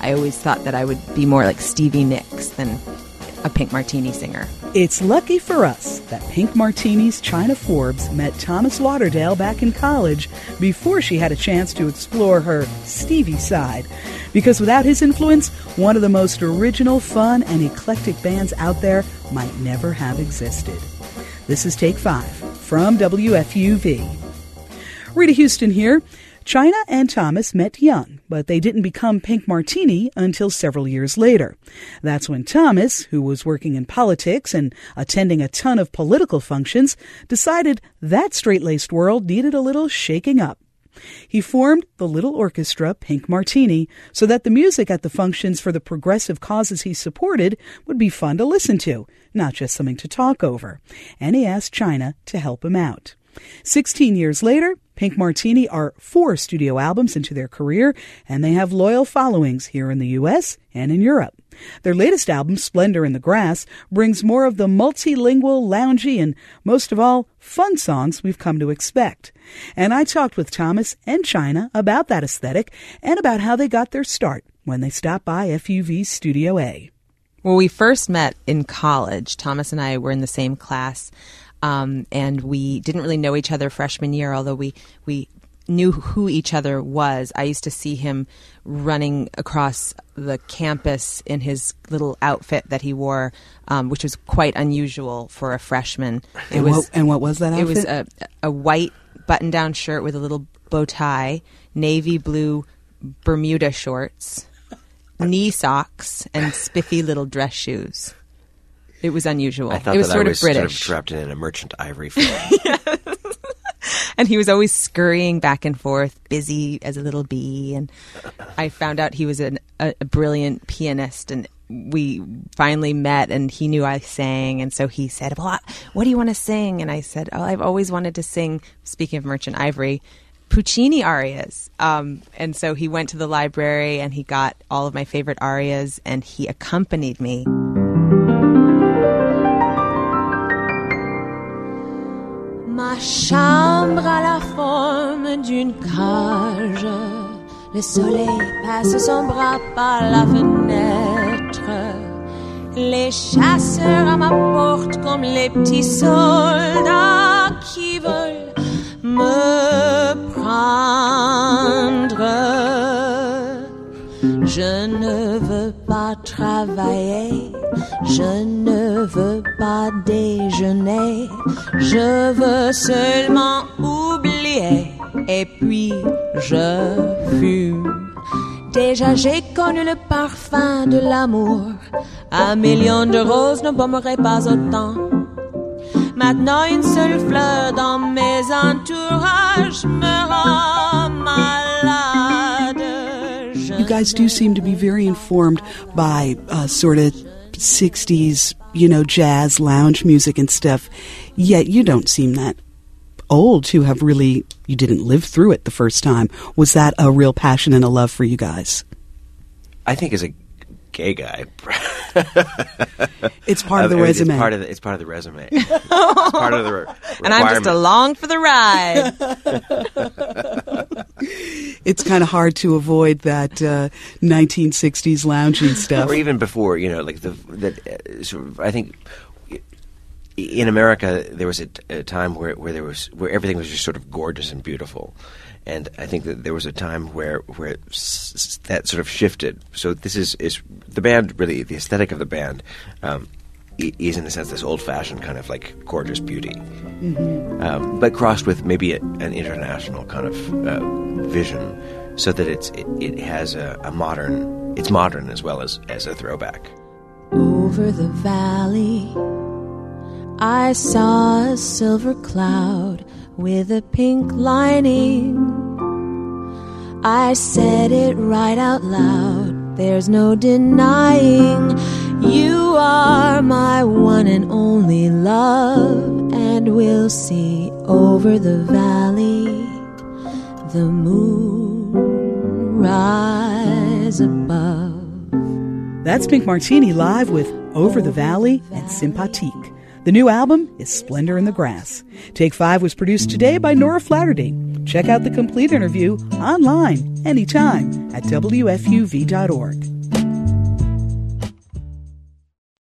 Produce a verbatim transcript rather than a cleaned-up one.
I always thought that I would be more like Stevie Nicks than a Pink Martini singer. It's lucky for us that Pink Martini's China Forbes met Thomas Lauderdale back in college before she had a chance to explore her Stevie side. Because without his influence, one of the most original, fun, and eclectic bands out there might never have existed. This is Take Five from W F U V. Rita Houston here. China and Thomas met young, but they didn't become Pink Martini until several years later. That's when Thomas, who was working in politics and attending a ton of political functions, decided that straight-laced world needed a little shaking up. He formed the little orchestra Pink Martini so that the music at the functions for the progressive causes he supported would be fun to listen to, not just something to talk over. And he asked China to help him out. Sixteen years later, Pink Martini are four studio albums into their career, and they have loyal followings here in the U S and in Europe. Their latest album, Splendor in the Grass, brings more of the multilingual, loungy, and most of all, fun songs we've come to expect. And I talked with Thomas and China about that aesthetic and about how they got their start when they stopped by F U V's Studio A. Well, we first met in college. Thomas and I were in the same class. Um, and we didn't really know each other freshman year, although we, we knew who each other was. I used to see him running across the campus in his little outfit that he wore, um, which was quite unusual for a freshman. It and, was, what, and what was that outfit? It was a, a white button-down shirt with a little bow tie, navy blue Bermuda shorts, knee socks, and spiffy little dress shoes. It was unusual. I thought it was that sort I was of British. Sort of trapped in a Merchant Ivory film. Yes. And he was always scurrying back and forth, busy as a little bee. And I found out he was an, a, a brilliant pianist. And we finally met, and he knew I sang. And so he said, well, what do you want to sing? And I said, oh, I've always wanted to sing, speaking of Merchant Ivory, Puccini arias. Um, and so he went to the library, and he got all of my favorite arias, and he accompanied me. Ma chambre a la forme d'une cage. Le soleil passe son bras par la fenêtre. Les chasseurs à ma porte comme les petits soldats qui veulent me prendre. Je ne veux pas travailler, je ne veux pas déjeuner, je veux seulement oublier et puis je fume. Déjà j'ai connu le parfum de l'amour, un million de roses ne baumerait pas autant. Maintenant une seule fleur dans mes entourages me rend malade. You guys do seem to be very informed by uh, sort of sixties, you know, jazz, lounge music and stuff, yet you don't seem that old to have really, you didn't live through it the first time. Was that a real passion and a love for you guys? I think as a gay guy, it's part of the resume. It's part of the, it's part of the resume. It's part of the re- and I'm just along for the ride. It's kind of hard to avoid that uh, nineteen sixties lounging stuff, or even before. You know, like the that. Uh, sort of, I think in America there was a, a time where where there was where everything was just sort of gorgeous and beautiful. And I think that there was a time where where s- that sort of shifted. So this is, is the band, really, the aesthetic of the band um, is in a sense this old-fashioned kind of like gorgeous beauty, mm-hmm. um, but crossed with maybe a, an international kind of uh, vision, so that it's it, it has a, a modern, it's modern as well as, as a throwback. Over the valley, I saw a silver cloud with a pink lining. I said it right out loud, there's no denying you are my one and only love, and we'll see over the valley the moon rise above. That's Pink Martini live with Over the Valley and Sympathique. The new album is Splendor in the Grass. Take Five was produced today by Nora Flaherty. Check out the complete interview online anytime at W F U V dot org.